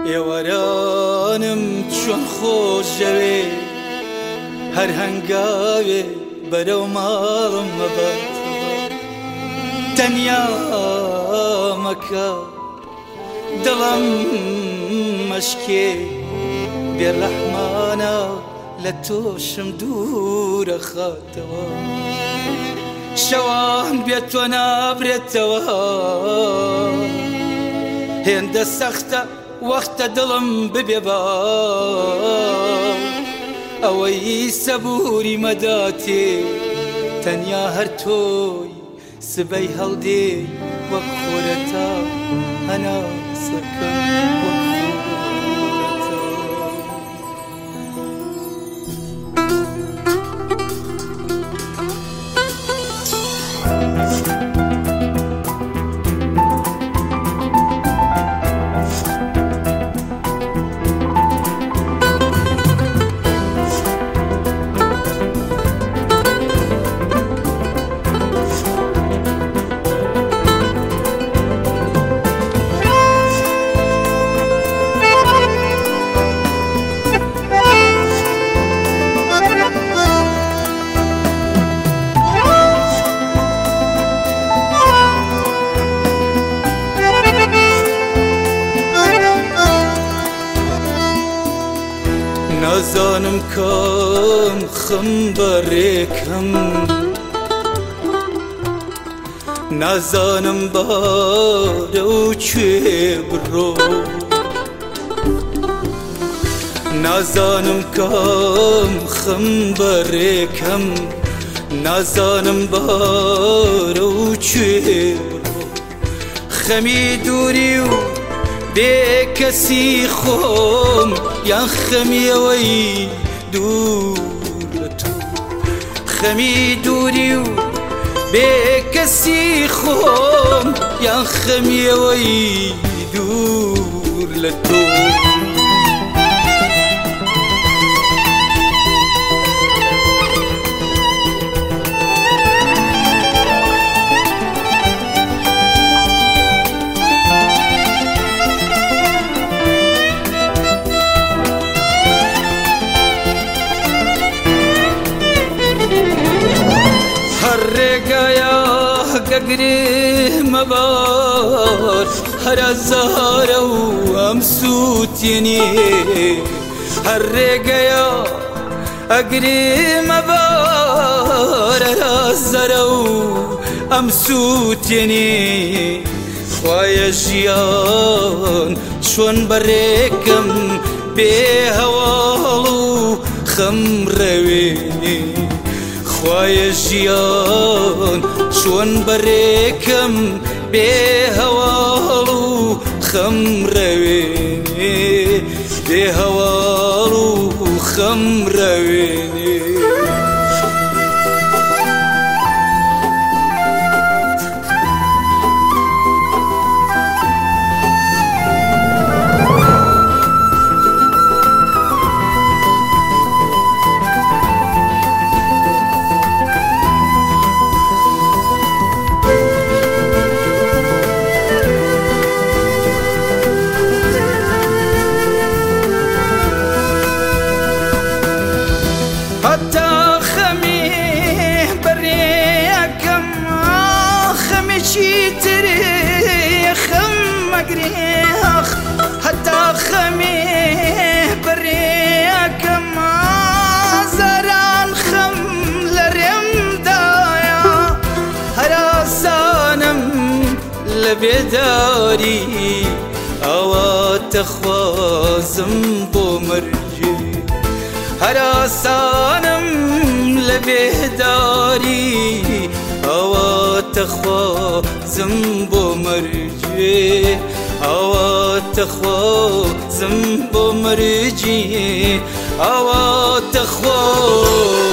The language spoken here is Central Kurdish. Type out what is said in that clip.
ئێوەرانم چۆن خۆش جەوێ هەر هەنگاوێ بەرەو ماڵم مەبات تەنیا مەکە دڵم مەشکێ بێڕەحمانە لە تۆشم دوورە خاتەوە شەوان بێت تۆ نابرێتەوە هێندە سەختە وەختە دڵم ببێ با ئەوەی سەبووری مەداتێ تەنیا هەر تۆی سبەی هەڵدێ وەک خۆرەتە هەناسەکەم نازانم کام خەم بەڕێکەم نازانم بارە و کوێ بڕۆ نازانم کام خەم بەڕێکەم نازانم بارە و کوێ بڕۆ خەمی دووری و بێکەسی خۆم یان خەمیەوەی دوور لە تۆ خەمی دووری و بێکەسی خۆم یان خەمیەوەی دوور لە تۆ ڕێگایە گەگرێ مەبار هەرە زارە و ئەم سووتێنێ هەر ڕێگەیە ئەگرێ مەبار هەرە زەرە و ئەم سووتێنێ خوایە ژیان چۆن بەڕێکەم بێ هەواڵ و خەم ڕەوێنێ خوایە ژیان چۆن بەڕێکەم بێ هەواڵ و خەم ڕەوێنێ بێ هەواڵ و خەم ڕەوێنێ حتى خەمی بەڕێکەم خەمێکی ترێ خەم مەگرێخ حتى خەمی بەڕێکەم زاران خەم لە ڕێمدایە هەراسانم لە بێداری ئەواتە خوازم بۆ مەرجێ هەراسانم لە بێداری ئەواتە خوازم بۆ مەرجێ ئەواتە خوازم بۆ مەرجێ ئەواتە